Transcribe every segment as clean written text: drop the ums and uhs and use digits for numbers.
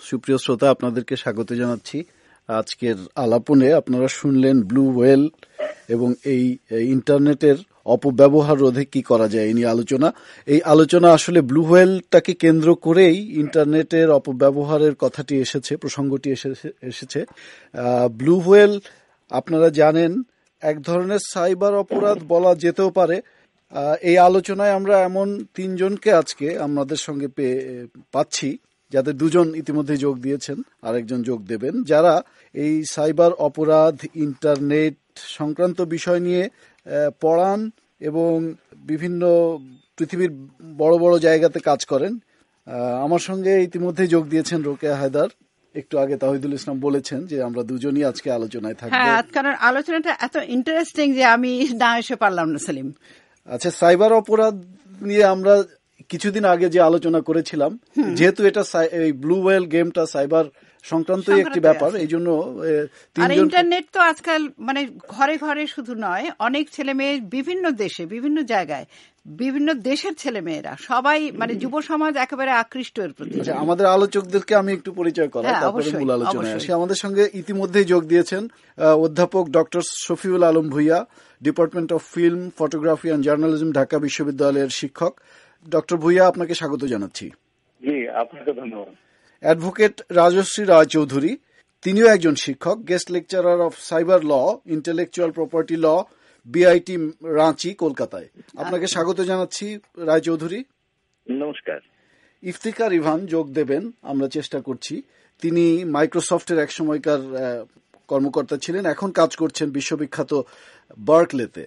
সুপ্রিয় শ্রোতা, আপনাদেরকে স্বাগত জানাচ্ছি। আজকের আলাপনে আপনারা শুনলেন ব্লু হোয়েল এবং এই ইন্টারনেটের অপব্যবহার রোধে কি করা যায় এই নিয়ে আলোচনা। এই আলোচনা আসলে ব্লু হোয়েলটাকে কেন্দ্র করেই ইন্টারনেটের অপব্যবহারের কথাটি এসেছে, প্রসঙ্গটি এসেছে। ব্লু হোয়েল আপনারা জানেন এক ধরনের সাইবার অপরাধ বলা যেতেও পারে। এই আলোচনায় আমরা এমন তিনজনকে আজকে আমাদের সঙ্গে পাচ্ছি, যাদের দুজন ইতিমধ্যে যোগ দিয়েছেন, আরেকজন যোগ দেবেন, যারা এই সাইবার অপরাধ, ইন্টারনেট সংক্রান্ত বিষয় নিয়ে পড়ান এবং বিভিন্ন পৃথিবীর বড় বড় জায়গাতে কাজ করেন। আমার সঙ্গে ইতিমধ্যে যোগ দিয়েছেন রোকেয়া হায়দার। একটু আগে তাহিদুল ইসলাম বলেছেন যে আমরা দুজনই আজকে আলোচনায় থাকবো। হ্যাঁ, কারণ আলোচনাটা এত ইন্টারেস্টিং যে আমি না এসে পারলাম না। সেলিম, আচ্ছা, সাইবার অপরাধ নিয়ে আমরা কিছুদিন আগে যে আলোচনা করেছিলাম, যেহেতু এটা এই ব্লু হোয়েল গেমটা সাইবার সংক্রান্তই একটি ব্যাপার, এই জন্য আর ইন্টারনেট তো আজকাল মানে ঘরে ঘরে শুধু নয়, অনেক ছেলে মেয়ে বিভিন্ন দেশে, বিভিন্ন জায়গায়, বিভিন্ন দেশের ছেলে মেয়েরা সবাই মানে যুব সমাজ একেবারে আকৃষ্ট এর প্রতি। আমাদের আলোচকদেরকে আমি একটু পরিচয় করাই, তারপরে মূল আলোচনায় আসি। আমাদের সঙ্গে ইতিমধ্যেই যোগ দিয়েছেন অধ্যাপক doctor Shafiul Alam Bhuiyan, department of film, photography and journalism, Dhaka বিশ্ববিদ্যালয়ের শিক্ষক। ডক্টর ভুইয়া, আপনাকে স্বাগত জানাচ্ছি। জি, আপনাকে ধন্যবাদ। অ্যাডভোকেট রাজশ্রী রায় চৌধুরী, তিনিও একজন শিক্ষক, guest lecturer of cyber law, intellectual property law, BIT Ranchi, কলকাতায়। আপনাকে স্বাগত জানাচ্ছি রায় চৌধুরী। নমস্কার। ইফতিকার ইভান যোগ দেবেন, আমরা চেষ্টা করছি। তিনি মাইক্রোসফটের এক সময়কার কর্মকর্তা ছিলেন, এখন কাজ করছেন বিশ্ববিখ্যাত বার্কলেতে।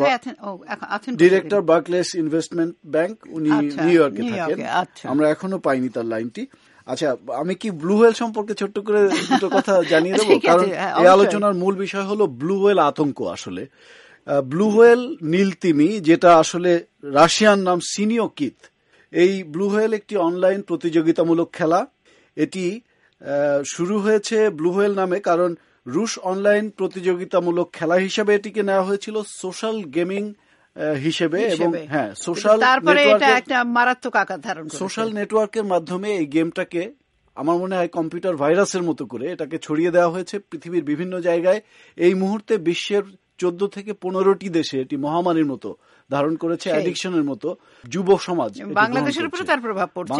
ডিরেক্টর বার্কলেস ইনভেস্টমেন্ট ব্যাংক, উনি নিউ ইয়র্কে থাকেন। আমরা এখনো পাইনি তার লাইনটি। আচ্ছা, আমি কি ব্লু হোয়েল সম্পর্কে ছোট্ট করে দুটো কথা জানিয়ে দেবো, কারণ এই আলোচনার মূল বিষয় হলো ব্লু হোয়েল আতঙ্ক। আসলে ব্লু হোয়েল নীলতিমি, যেটা আসলে রাশিয়ান নাম সিনিয়কিত। এই ব্লু হোয়েল একটি অনলাইন প্রতিযোগিতামূলক খেলা। এটি শুরু হয়েছে ব্লু হোয়েল নামে কারণ রুশ অনলাইন প্রতিযোগিতামূলক খেলা হিসেবে এটিকে নেওয়া হয়েছিল সোশ্যাল গেমিং হিসেবে, এবং হ্যাঁ, সোশ্যাল নেটওয়ার্কের মাধ্যমে এই গেমটাকে আমার মনে হয় কম্পিউটার ভাইরাসের মতো করে এটাকে ছড়িয়ে দেওয়া হয়েছে পৃথিবীর বিভিন্ন জায়গায়। এই মুহূর্তে বিশ্বের 14 থেকে 15টি দেশে এটি মহামারীর মতো ধারণ করেছে, অ্যাডিকশনের মতো। যুব সমাজ, বাংলাদেশের উপরে তার প্রভাব পড়ছে।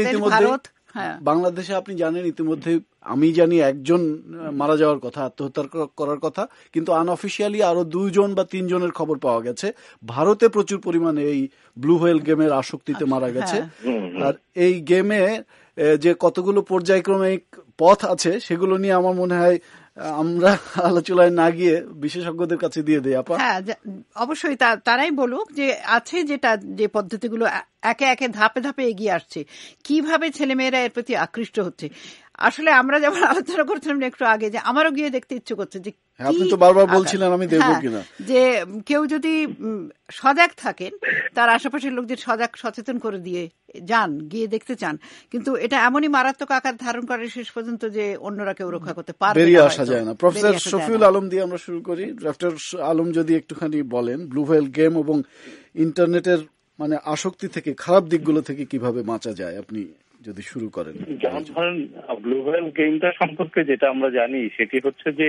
বাংলাদেশে আপনি জানেন ইতিমধ্যে, আমি জানি একজন মারা যাওয়ার কথা, আত্মহত্যা করার কথা, কিন্তু আনঅফিসিয়ালি আরো 2 জন বা 3 জনের খবর পাওয়া গেছে। ভারতে প্রচুর পরিমাণে এই ব্লু হোয়েল গেমের আসক্তিতে মারা গেছে। আর এই গেমে যে কতগুলো পর্যায়ক্রমিক পথ আছে সেগুলো নিয়ে আমার মনে হয় আমরা আলোচনায় না গিয়ে বিশেষজ্ঞদের কাছে দিয়ে দেই। আপা, হ্যাঁ, অবশ্যই তারাই বলুক যে আছে যে পদ্ধতিগুলো একে একে ধাপে ধাপে এগিয়ে আসছে, কিভাবে ছেলেমেয়েরা এর প্রতি আকৃষ্ট হচ্ছে। আসলে আমরা যেমন আলোচনা করছিলাম একটু আগে, যে আমারও গিয়ে দেখতে ইচ্ছে করছে যে আপনি তো বারবার বলছিলেন আমি দেখবো কিনা, যে কেউ যদি সজাগ থাকেন, তার আশেপাশের লোকদের সচেতন করে দিয়ে গিয়ে দেখতে চান, কিন্তু এটা এমনই মারাত্মক আকার ধারণ করে শেষ পর্যন্ত যে অন্যরা কেউ রক্ষা করতে পারবে, বেরিয়ে আসা যায় না। প্রফেসর শফিউল আলম দিয়ে আমরা শুরু করি। ডক্টর আলম যদি একটুখানি বলেন ব্লু হোয়েল গেম এবং ইন্টারনেটের মানে আসক্তি থেকে, খারাপ দিকগুলো থেকে কিভাবে বাঁচা যায়, আপনি যদি শুরু করেন। যেমন ধরেন ব্লু হোয়েল গেমটা সম্পর্কে যেটা আমরা জানি সেটি হচ্ছে যে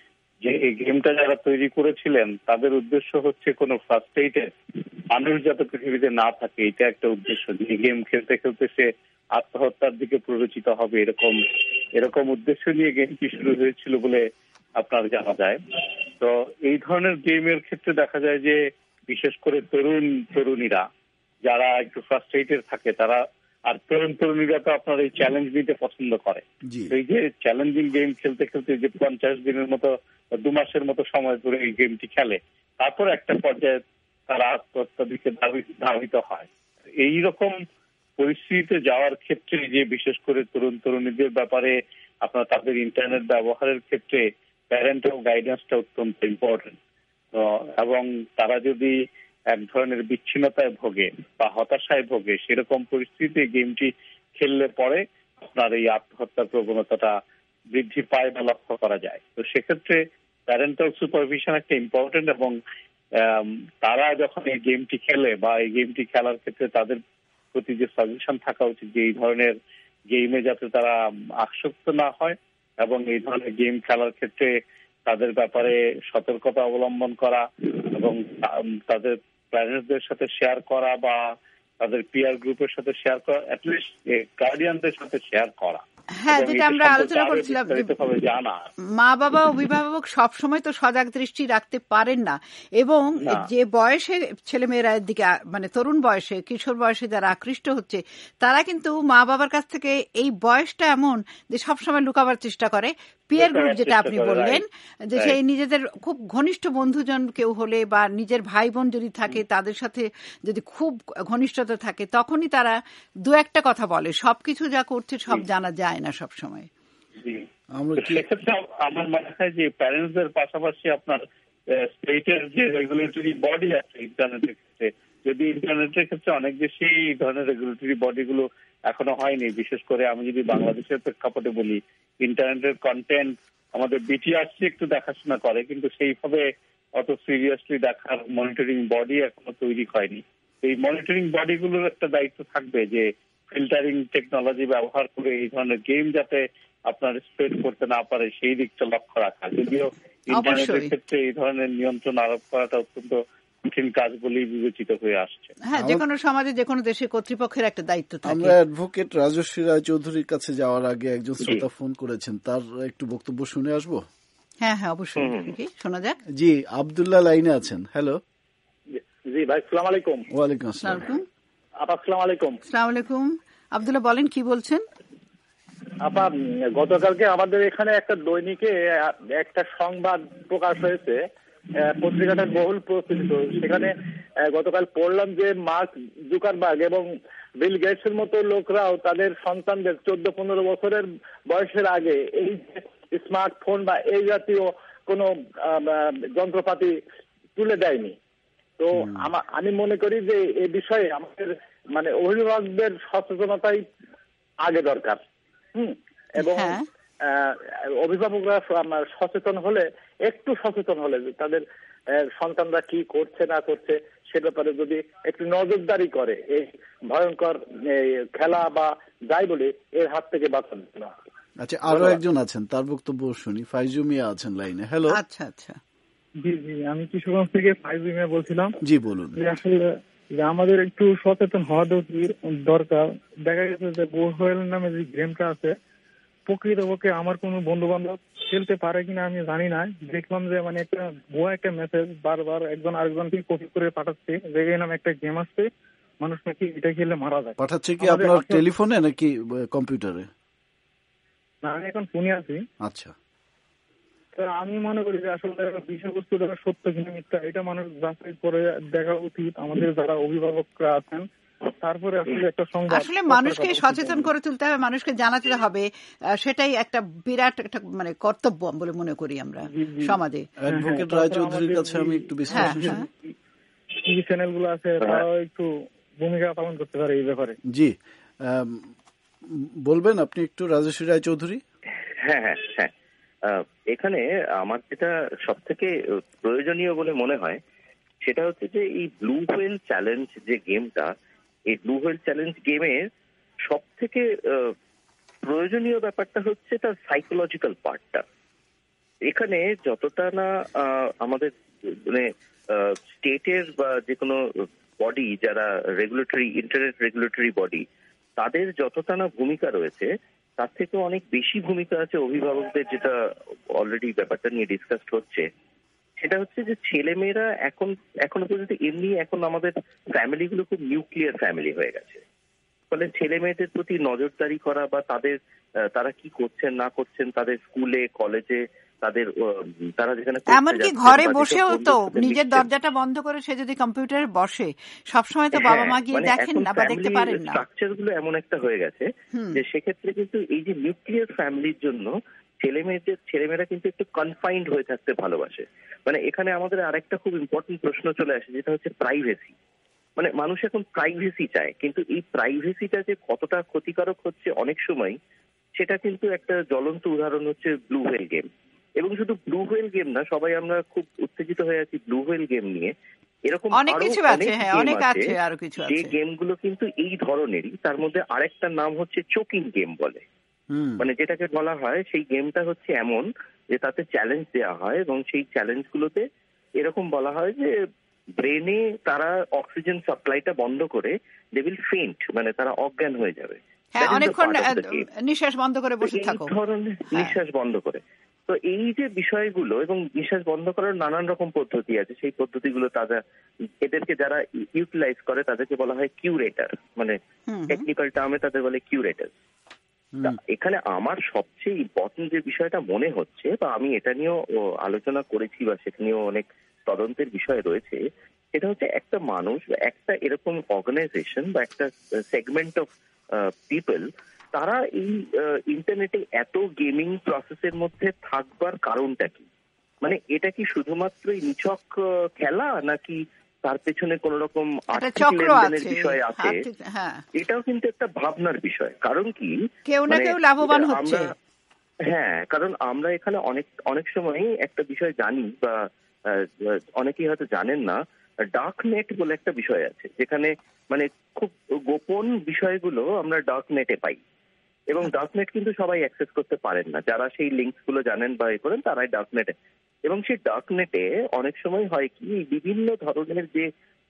এই গেমটা যারা তৈরি করেছিলেন তাদের উদ্দেশ্য হচ্ছে কোনো ফ্রাস্ট্রেটেড মানুষ যাতে পৃথিবীতে না থাকে, এটা একটা উদ্দেশ্য। যে গেম খেলতে খেলতে সে আত্মহত্যার দিকে প্ররোচিত হবে, এরকম উদ্দেশ্য নিয়ে গেমটি শুরু হয়েছিল বলে আপনার জানা যায়। তো এই ধরনের গেমের ক্ষেত্রে দেখা যায় যে বিশেষ করে তরুণীরা যারা একটু ফ্রাস্ট্রেটেড থাকে, তারা, আর তরুণীরা তো আপনার এই চ্যালেঞ্জ নিতে পছন্দ করে। এই যে চ্যালেঞ্জিং গেম খেলতে খেলতে যে 50 দিনের মতো, 2 মাসের মতো সময় ধরে এই গেমটি খেলে, তারপর একটা পর্যায়ে তারা আত্মহত্যার দিকে ধাবিত হয়। এইরকম পরিস্থিতিতে যাওয়ার ক্ষেত্রে যে বিশেষ করে তরুণীদের ব্যাপারে আপনার তাদের ইন্টারনেট ব্যবহারের ক্ষেত্রে প্যারেন্টাল গাইডেন্সটা অত্যন্ত ইম্পর্টেন্ট। এবং তারা যদি এক ধরনের বিচ্ছিন্নতায় ভোগে বা হতাশায় ভোগে, সেরকম পরিস্থিতিতে গেমটি খেললে পরে আপনার এই আত্মহত্যার প্রবণতাটা বৃদ্ধি পায় বা লক্ষ্য করা যায়। তো সেক্ষেত্রে প্যারেন্টাল সুপারভিশন একটা ইম্পর্টেন্ট, এবং তারা যখন এই গেমটি খেলে বা এই গেমটি খেলার ক্ষেত্রে তাদের প্রতি যে সাজেশন থাকা উচিত যে এই ধরনের গেমে যাতে তারা আসক্ত না হয় এবং এই ধরনের গেম খেলার ক্ষেত্রে তাদের ব্যাপারে সতর্কতা অবলম্বন করা এবং তাদের প্যারেন্টসদের সাথে শেয়ার করা বা তাদের পিয়ার গ্রুপের সাথে শেয়ার করা, অ্যাটলিস্ট গার্ডিয়ানদের সাথে শেয়ার করা। হ্যাঁ, যেটা আমরা আলোচনা করছিলাম, মা বাবা অভিভাবক সবসময় তো সজাগ দৃষ্টি রাখতে পারেন না, এবং যে বয়সে ছেলেমেয়েরা দিকে মানে তরুণ বয়সে কিশোর বয়সে যারা আকৃষ্ট হচ্ছে তারা কিন্তু মা বাবার কাছ থেকে এই বয়সটা এমন যে সবসময় লুকাবার চেষ্টা করে। পিয়ার গ্রুপ যেটা আপনি বললেন, যে সেই নিজেদের খুব ঘনিষ্ঠ বন্ধুজন কেউ হলে বা নিজের ভাই বোন যদি থাকে তাদের সাথে যদি খুব ঘনিষ্ঠতা থাকে তখনই তারা দু একটা কথা বলে, সবকিছু যা করছে সব জানা যায় না সব সময়। সেক্ষেত্রে আমার মনে হয় যে প্যারেন্টসদের পাশাপাশি আপনার স্টেটের যে রেগুলেটরি বডি আছে ইন্টারনেটের ক্ষেত্রে, যদি ইন্টারনেটের ক্ষেত্রে অনেক বেশি এই ধরনের রেগুলেটরি বডিগুলো এখনো হয়নি, বিশেষ করে আমি যদি বাংলাদেশের প্রেক্ষাপটে বলি, ইন্টারনেটের কন্টেন্ট আমাদের বিটিআরসি একটু দেখাশোনা করে, কিন্তু সেইভাবে অত সিরিয়াসলি দেখার মনিটরিং বডি এখনো তৈরি হয়নি। এই মনিটরিং বডিগুলোর একটা দায়িত্ব থাকবে যে ফিল্টারিং টেকনোলজি ব্যবহার করে এই ধরনের গেম যাতে আপনার স্প্রেড করতে না পারে সেই দিকটা লক্ষ্য রাখা। যদিও ইন্টারনেটের ক্ষেত্রে এই ধরনের নিয়ন্ত্রণ আরোপ করাটা অত্যন্ত কঠিন কাজ বলেই বিবেচিত হয়ে আসছে। হ্যাঁ, যে কোনো সমাজে যে কোনো দেশের কর্তৃপক্ষের একটা দায়িত্ব থাকে। আমরা অ্যাডভোকেট রাজশ্রী রায় চৌধুরীর কাছে যাওয়ার আগে একজন শ্রোতা ফোন করেছেন, তার একটু বক্তব্য শুনে আসবো। হ্যাঁ হ্যাঁ, অবশ্যই শোনা যাক। জি, আব্দুল্লাহ লাইনে আছেন। হ্যালো। জি ভাই, আসসালামু আলাইকুম। ওয়ালাইকুম আসসালাম। আপা আসসালামু আলাইকুম। আসসালামু আলাইকুম। আব্দুল্লাহ বলেন, কি বলছেন? আপা, গতকালকে আমাদের এখানে একটা দৈনিকে একটা সংবাদ প্রকাশ হয়েছে, পত্রিকাটা বহুল প্রচলিত। সেখানে গতকাল পড়লাম যে মার্ক জুকারবার্গ এবং বিল গেটসের মতো লোকরাও তাদের সন্তানদের 14-15 বছরের বয়সের আগে এই স্মার্টফোন বা এই জাতীয় কোনো যন্ত্রপাতি তুলে দেয়নি। তো আমি মনে করি যে এই বিষয়ে আমাদের মানে অভিভাবকদের সচেতনতাই আগে দরকার। এবং অভিভাবকরা সচেতন হলে, একটু সচেতন হলে তাদের সন্তানরা কি করছে না করছে সে ব্যাপারে যদি একটু নজরদারি করে, এই ভয়ঙ্কর খেলা বা যাই বলি এর হাত থেকে বাঁচানো। আচ্ছা, আরো একজন আছেন, তার বক্তব্য শুনি। ফাইজু মিয়া আছেন লাইনে। হ্যালো। আচ্ছা আচ্ছা। জি জি, আমি কিশোরগঞ্জ থেকে ফাইজু মিয়া বলছিলাম। জি বলুন। আসলে আমাদের একটু সচেতন হওয়া দরকার। দেখা গেছে যে বোরহোয়েল নামে যে গেমটা আছে, প্রকৃতপক্ষে আমার কোনো বন্ধু বান্ধব খেলতে পারে কিনা আমি জানি না। দেখলাম যে মানে একটা ভুয়া একটা মেসেজ বারবার একজন আরেকজনকে কপি করে পাঠাচ্ছে, যে এই নামে একটা গেম আসছে, মানুষ নাকি এটা খেলে মারা যায়। পাঠাচ্ছে কি আপনার টেলিফোনে নাকি কম্পিউটারে? না, আমি এখন ফোনে আছি। আচ্ছা। আমি মনে করি যে আসলে বিষয়বস্তুটা সত্য কিনা মিথ্যা এটা মানুষ যাচাই করে দেখা উচিত, আমাদের যারা অভিভাবকরা আছেন। তারপরে আসলে মানুষকে সচেতন করে তুলতে হবে, মানুষকে জানাতে হবে, সেটাই একটা বিরাট একটা মানে কর্তব্য বলে মনে করি আমরা সমাজে। অ্যাডভোকেট রায় চৌধুরীর কাছে আমি একটু বিশ্লেষণ, টিভি চ্যানেলগুলো আছে তারাও একটু ভূমিকা পালন করতে পারে এই ব্যাপারে। জি, বলবেন আপনি একটু রাজশ্রী রায় চৌধুরী? হ্যাঁ হ্যাঁ হ্যাঁ, এখানে আমার যেটা সব থেকে প্রয়োজনীয় বলে মনে হয় সেটা হচ্ছে যে এই ব্লু হোয়েল চ্যালেঞ্জ যে গেমটা, এই ব্লু হোয়েল চ্যালেঞ্জ গেমের সব থেকে প্রয়োজনীয় ব্যাপারটা হচ্ছে তার সাইকোলজিক্যাল পার্টটা। এখানে যতটা না আমাদের মানে স্টেটের বা যে কোনো বডি যারা রেগুলেটরি, ইন্টারনেট রেগুলেটরি বডি, তাদের যতটা না ভূমিকা রয়েছে তার থেকে অনেক বেশি ভূমিকা আছে অভিভাবকদের, যেটা অলরেডি ব্যাপারটা নিয়ে ডিসকাস হচ্ছে। সেটা হচ্ছে যে ছেলেমেয়েরা এখনো পর্যন্ত এমনি এখন আমাদের ফ্যামিলিগুলো খুব নিউক্লিয়ার ফ্যামিলি হয়ে গেছে। ফলে ছেলে মেয়েদের প্রতি নজরদারি করা বা তারা কি করছেন না করছেন তাদের স্কুলে কলেজে তারা যেখানে এমনকি ঘরে বসেও তো নিজের দরজাটা বন্ধ করে সে যদি কম্পিউটারে বসে সবসময় তো বাবা মা গিয়ে দেখেন না বা দেখতে পারেন না। স্ট্রাকচার গুলো এমন একটা হয়ে গেছে যে সেক্ষেত্রে কিন্তু এই যে নিউক্লিয়ার ফ্যামিলির জন্য ছেলেমেয়েরা কিন্তু একটু কনফাইন্ড হয়ে থাকতে ভালোবাসে। মানে এখানে আমাদের আরেকটা খুব ইম্পর্টেন্ট প্রশ্ন চলে আসে, যেটা হচ্ছে প্রাইভেসি। মানে মানুষ এখন প্রাইভেসি চায়, কিন্তু এই প্রাইভেসিটা যে কতটা ক্ষতিকারক হচ্ছে অনেক সময়, সেটা কিন্তু একটা জ্বলন্ত উদাহরণ হচ্ছে ব্লু হোয়েল গেম। এবং শুধু ব্লু হোয়েল গেম না, সবাই আমরা খুব উত্তেজিত হয়ে আছি ব্লু হোয়েল গেম নিয়ে, এরকম অনেক কিছু আছে, হ্যাঁ, অনেক আছে, আরো কিছু আছে, যে গেমগুলো কিন্তু এই ধরনেরই। তার মধ্যে আরেকটার নাম হচ্ছে চোকিং গেম বলে, মানে যেটাকে বলা হয় সেই গেমটা হচ্ছে এমন যে তাতে চ্যালেঞ্জ দেওয়া হয় এবং সেই চ্যালেঞ্জগুলোতে এরকম বলা হয় যে ব্রেনে তারা অক্সিজেন সাপ্লাইটা বন্ধ করে দে উইল ফেইন্ট, মানে তারা অজ্ঞান হয়ে যাবে, হ্যাঁ, অনেকক্ষণ নিঃশ্বাস বন্ধ করে বসে থাকো, এই ধরনের নিঃশ্বাস বন্ধ করে। তো এই যে বিষয়গুলো, এবং নিঃশ্বাস বন্ধ করার নানান রকম পদ্ধতি আছে, সেই পদ্ধতিগুলো তারা এদেরকে যারা ইউটিলাইজ করে তাদেরকে বলা হয় কিউরেটার, মানে টেকনিক্যাল টার্মে তাদের বলে কিউরেটার। এখানে আমার সবচেয়ে ইম্পর্টেন্ট যে বিষয়টা মনে হচ্ছে, বা আমি এটা নিয়েও আলোচনা করেছি বা সেটা নিয়েও অনেক তদন্তের বিষয় রয়েছে, সেটা হচ্ছে একটা মানুষ বা একটা এরকম অর্গানাইজেশন বা একটা সেগমেন্ট অফ পিপল, তারা এই ইন্টারনেটে এত গেমিং প্রসেসের মধ্যে থাকবার কারণটা কি? মানে এটা কি শুধুমাত্রই নিছক খেলা, নাকি তার পেছনে কোন রকম আর্থিক লেনদেনের বিষয় আছে? এটাও কিন্তু একটা ভাবনার বিষয়। কারণ কি, কেউ না কেউ লাভবান হচ্ছে। হ্যাঁ, কারণ আমরা এখানে অনেক সময় একটা বিষয় জানি, বা অনেকেই হয়তো জানেন না, ডার্ক নেট বলে একটা বিষয় আছে, যেখানে মানে খুব গোপন বিষয়গুলো আমরা ডার্ক নেটে পাই, এবং ডার্ক নেট কিন্তু সবাই অ্যাক্সেস করতে পারেন না। যারা সেই লিঙ্কস গুলো জানেন বা এ করেন তারাই ডার্ক নেটে, এবং সেই ডার্ক নেটে অনেক সময় হয় কি, বিভিন্ন ধরনের যে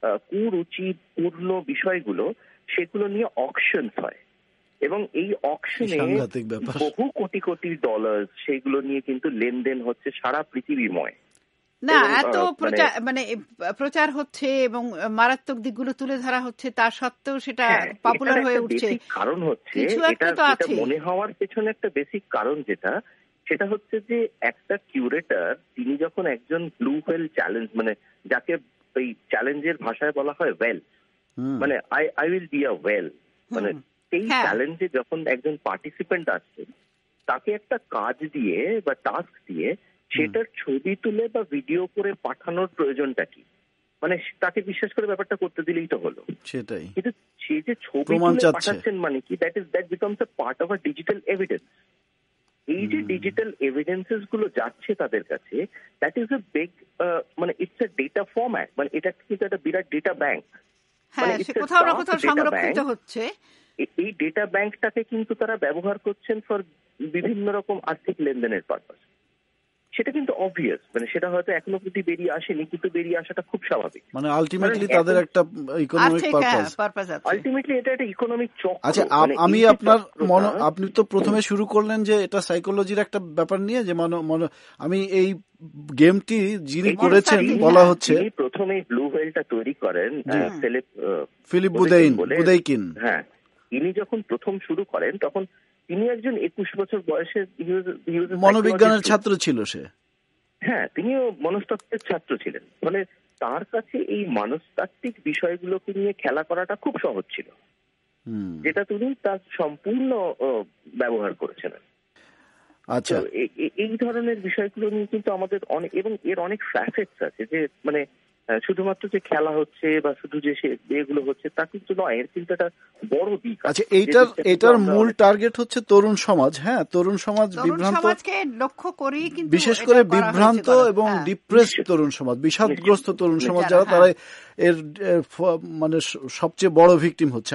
কুরুচিপূর্ণ বিষয়গুলো, সেগুলো নিয়ে অকশনস হয়, এবং এই অকশনে বহু কোটি কোটি ডলার সেইগুলো নিয়ে কিন্তু লেনদেন হচ্ছে সারা পৃথিবীময়। না, এত মানে প্রচার হচ্ছে এবং মারাত্মক দিকগুলো তুলে ধরা হচ্ছে, তা সত্ত্বেও সেটা পপুলার হয়ে উঠছে। কারণ হচ্ছে এটা মনে হওয়ার পেছনে একটা বেসিক কারণ সেটা হচ্ছে যে একটা কিউরেটর, তিনি যখন একজন ব্লু হোয়েল চ্যালেঞ্জ, মানে যাকে ওই চ্যালেঞ্জের ভাষায় বলা হয় ওয়েল, মানে I will be a well, মানে সেই চ্যালেঞ্জে যখন একজন পার্টিসিপেন্ট আসছে, তাকে একটা কাজ দিয়ে বা টাস্ক দিয়ে সেটার ছবি তুলে বা ভিডিও করে পাঠানোর প্রয়োজনটা কি? মানে তাকে বিশ্বাস করে ব্যাপারটা করতে দিলেই তো হলো। সেটাই। কিন্তু সে যে ছবি তুলে পাঠাচ্ছেন মানে কি, that becomes a part of a digital evidence. এই যে ডিজিটাল এভিডেন্সেস গুলো যাচ্ছে তাদের কাছে, দ্যাট ইজ এ বিগ, মানে ইটস এ ডেটা ফরম্যাট, মানে এটা কিন্তু একটা বিরাট ডেটা ব্যাংক, মানে কোথাও না কোথাও সংরক্ষিত হচ্ছে। এই ডেটা ব্যাংকটাকে কিন্তু তারা ব্যবহার করছেন ফর বিভিন্ন রকম আর্থিক লেনদেনের পারপাস। সেটা কিন্তু অবভিয়াস, মানে সেটা হয়তো এখনো অবধি বেরিয়ে আসেনি, কিন্তু বেরিয়ে আসাটা খুব স্বাভাবিক। মানে আলটিমেটলি তাদের একটা ইকোনমিক পারপাস আছে। আলটিমেটলি এটা একটা ইকোনমিক চক্র। আচ্ছা, আমি আপনার আপনি তো প্রথমে শুরু করলেন যে এটা সাইকোলজির একটা ব্যাপার নিয়ে, যে আমি এই গেমটি যিনি করেছেন বলা হচ্ছে, প্রথমে ব্লু হোয়েলটা তৈরি করেন ফিলিপ বুদেইকিন। হ্যাঁ, ইনি যখন প্রথম শুরু করেন তখন তিনি একজন 21 বছর বয়সে মনোবিজ্ঞানের ছাত্র ছিল সে। হ্যাঁ, তিনিও মনস্তাত্ত্বিক ছাত্র ছিলেন, মানে তার কাছে এই মনস্তাত্ত্বিক বিষয়গুলোকে নিয়ে খেলা করাটা খুব সহজ ছিল, যেটা তিনি তার সম্পূর্ণ ব্যবহার করেছিলেন। আচ্ছা, এই ধরনের বিষয়গুলো নিয়ে কিন্তু আমাদের অনেক, এবং এর অনেক ফ্যাসেটস আছে, যে মানে শুধুমাত্র যে খেলা হচ্ছে বা শুধু যে এগুলো হচ্ছে তা কিন্তু নয়, এর কিন্তু একটা বড় দিক আছে। আচ্ছা, এটার মূল টার্গেট হচ্ছে তরুণ সমাজ। হ্যাঁ, তরুণ সমাজ বিভ্রান্ত, লক্ষ্য করি, কিন্তু বিশেষ করে বিভ্রান্ত এবং ডিপ্রেসড তরুণ সমাজ, বিষাদগ্রস্ত তরুণ সমাজ যারা, তারা এর মানে সবচেয়ে বড় ভিকটিম হচ্ছে।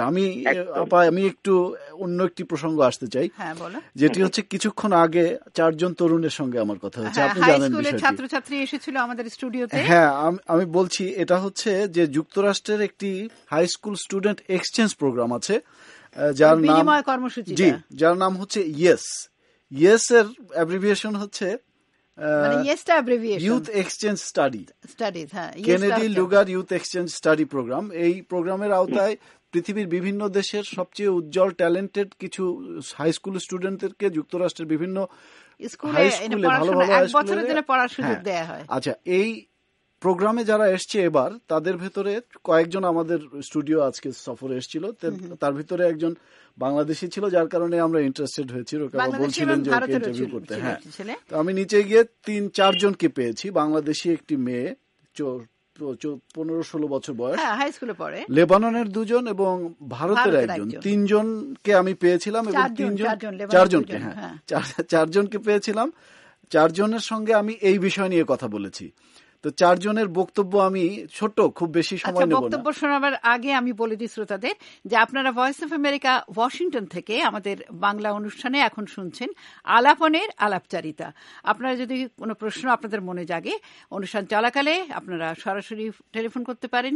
আমি একটু অন্য একটি প্রসঙ্গ আসতে চাই, যেটি হচ্ছে কিছুক্ষণ আগে 4 জন তরুণের সঙ্গে আমার কথা হচ্ছে, আপনি জানেন বিষয়টি। ছাত্রছাত্রী এসেছিল আমাদের স্টুডিওতে। হ্যাঁ, আমি বলছি এটা হচ্ছে যে যুক্তরাষ্ট্রের একটি high school student exchange program আছে, যার নাম হচ্ছে ইয়েস এর অ্যাব্রিভিয়েশন হচ্ছে youth exchange studies, Kennedy Lugar youth exchange study program. এই প্রোগ্রামের আওতায় পৃথিবীর বিভিন্ন দেশের সবচেয়ে উজ্জ্বল ট্যালেন্টেড কিছু হাই স্কুল স্টুডেন্টদেরকে যুক্তরাষ্ট্রের বিভিন্ন হাই স্কুলে ভালো পড়ার সুযোগ দেয়া হয়। আচ্ছা, এই প্রোগ্রামে যারা এসছে এবার, তাদের ভেতরে কয়েকজন আমাদের স্টুডিও আজকে সফরে এসেছিল। তার ভিতরে একজন বাংলাদেশি ছিল, যার কারণে আমরা ইন্টারেস্টেড হয়েছি। বলছিলেন যে ওকে ইন্টারভিউ করতে। হ্যাঁ, তো আমি নিচে গিয়ে 3-4 জনকে পেয়েছি। বাংলাদেশি একটি মেয়ে, 15-16 বছর বয়স, হাই স্কুলে পড়ে, লেবাননের 2 জন এবং ভারতের 1 জন, 3 জনকে আমি পেয়েছিলাম, এবং 4 জনকে, হ্যাঁ 4 জনকে পেয়েছিলাম। 4 জনের সঙ্গে আমি এই বিষয় নিয়ে কথা বলেছি। তো চারজনের বক্তব্য আমি ছোট, খুব বেশি সময় নেব না। বক্তব্য শোনাবার আগে আমি বলে দিই শ্রোতাদের যে আপনারা ভয়েস অফ আমেরিকা ওয়াশিংটন থেকে আমাদের বাংলা অনুষ্ঠানে এখন শুনছেন আলাপনের আলাপচারিতা। আপনারা যদি কোনো প্রশ্ন আপনাদের মনে জাগে অনুষ্ঠান চলাকালে আপনারা সরাসরি টেলিফোন করতে পারেন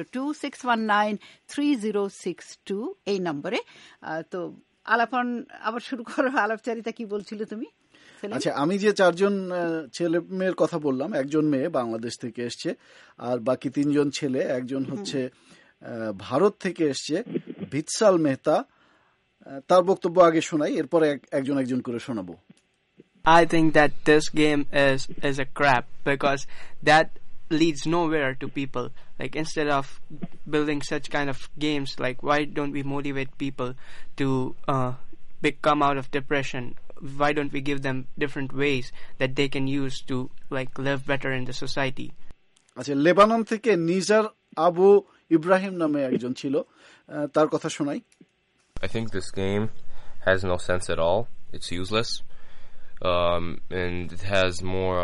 202-619-3062 এই নম্বরে। তো আলাপন আবার শুরু করো, আলাপচারিতা কি বলছিল তুমি? আচ্ছা, আমি যে চারজন ছেলে মেয়ের কথা বললাম, একজন মেয়ে বাংলাদেশ থেকে এসছে, আর বাকি তিনজন ছেলে। একজন হচ্ছে ভারত থেকে এসছে, ভিৎসাল মেহতা। তার বক্তব্য আগে শোনাই, এরপরে একজন একজন করে শোনাবো। I think that this game is a crap because that leads nowhere to people. Like, instead of building such kind of games, like, why don't we motivate people to come out of depression? Why don't we give them different ways that they can use to like live better in the society? আচ্ছা, Lebanon থেকে Nizar Abu Ibrahim নামে একজন ছিল, তার কথা শোনাই। I think this game has no sense at all. It's useless. And it has more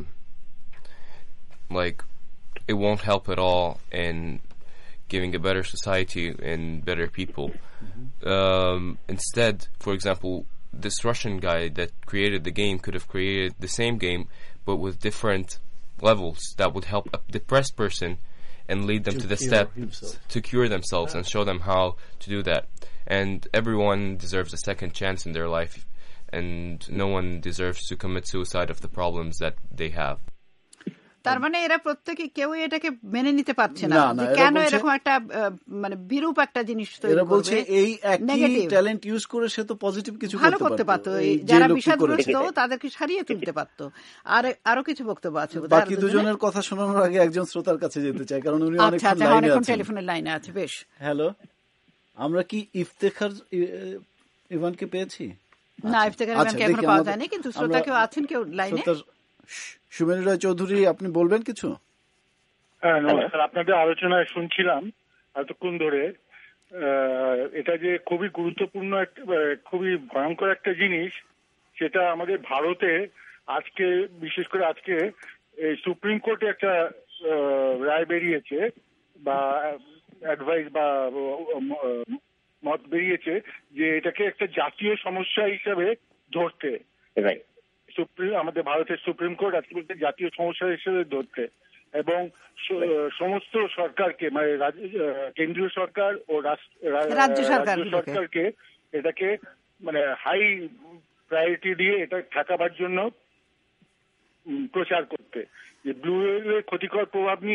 like it won't help at all in giving a better society and better people. Instead, for example, this Russian guy that created the game could have created the same game but with different levels that would help a depressed person and lead them to the step to cure themselves and show them how to do that. And everyone deserves a second chance in their life, and no one deserves to commit suicide of the problems that they have. তার মানে এরা প্রত্যেকে কেউই এটাকে মেনে নিতে পারছে না যে কেন এরকম একটা মানে বিরূপ একটা জিনিস তৈরি করবে। বলছে এই একই ট্যালেন্ট ইউজ করে সে তো পজিটিভ কিছু ভালো করতে পারতো, যারা বিষাদগ্রস্ত তাদেরকে সারিয়ে তুলতে পারতো। আর আরো কিছু বক্তব্য আছে। বাকি দুজনের কথা শোনানোর আগে একজন শ্রোতার কাছে যেতে চাই, কারণ উনি অনেকক্ষণ টেলিফোনের লাইনে আছে। বেশ, হ্যালো, আমরা কি ইফতেখার ইভানকে পেয়েছি? না, ইফতেখার ইভানকে এখনো পাওয়া যায়নি, কিন্তু শ্রোতা কেউ আছেন কেউ লাইনে? সুমেরু রায় চৌধুরী, আপনি বলবেন কিছু? হ্যাঁ, নমস্কার। আপনাদের আলোচনায় শুনছিলাম এতক্ষণ ধরে। এটা যে খুবই গুরুত্বপূর্ণ, খুবই ভয়ঙ্কর একটা জিনিস, সেটা আমাদের ভারতে আজকে, বিশেষ করে আজকে সুপ্রিম কোর্টে একটা রায় বেরিয়েছে বা অ্যাডভাইস বা মত বেরিয়েছে যে এটাকে একটা জাতীয় সমস্যা হিসেবে ধরতে। আমাদের ভারতের সুপ্রিম কোর্ট আজকে বলতে জাতীয় সমস্যা হিসেবে ধরতে, এবং সমস্ত সরকারকে, মানে কেন্দ্রীয় সরকার ও রাজ্য সরকারকে এটাকে মানে হাই প্রায়োরিটি দিয়ে এটা ঠেকাবার জন্য প্রচার করতে। যে ব্লু ওয়েলের ক্ষতিকর প্রভাব নিয়ে